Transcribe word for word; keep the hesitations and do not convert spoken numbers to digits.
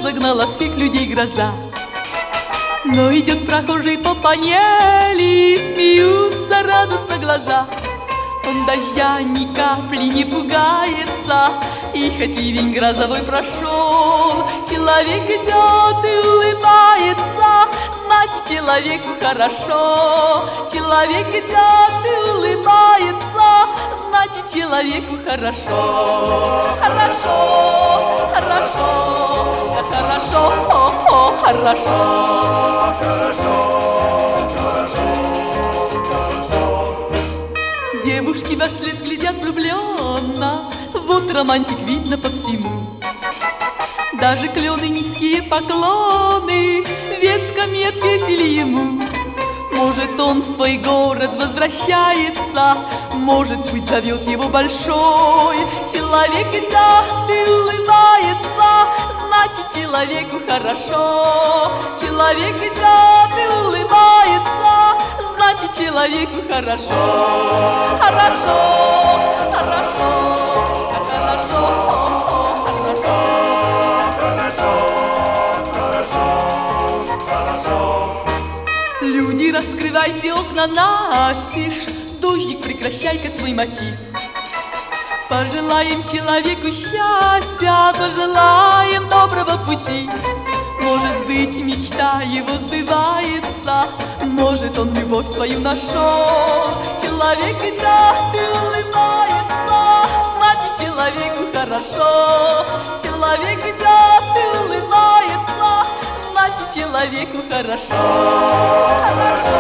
разогнала всех людей гроза. Но идет прохожий по панели, смеются радостно глаза. Он дождя ни капли не пугается, и хоть ливень грозовой прошел, человек идет и улыбается, значит, человеку хорошо. Человек идет и улыбается, значит, человеку хорошо. Хорошо, хорошо, да хорошо, о, о, хорошо. Хорошо, хорошо, хорошо. Девушки во след глядят влюбленно, вот романтик видно по всему. Даже клены низкие поклоны ветками отвесили ему. Может, он в свой город возвращается, может быть, зовет его большой. Человек идет и улыбается, значит, человеку хорошо. Человек идет и улыбается, значит, человеку хорошо. Хорошо, хорошо, хорошо, хорошо. Люди, раскрывайте окна настежь, дождик, прекращай-ка свой мотив. Пожелаем человеку счастья, пожелаем доброго пути. Может быть, мечта его сбывается, может, он любовь свою нашел. Человек идет и улыбается, значит, человеку хорошо. Человек идет и улыбается, значит, человеку хорошо. Хорошо.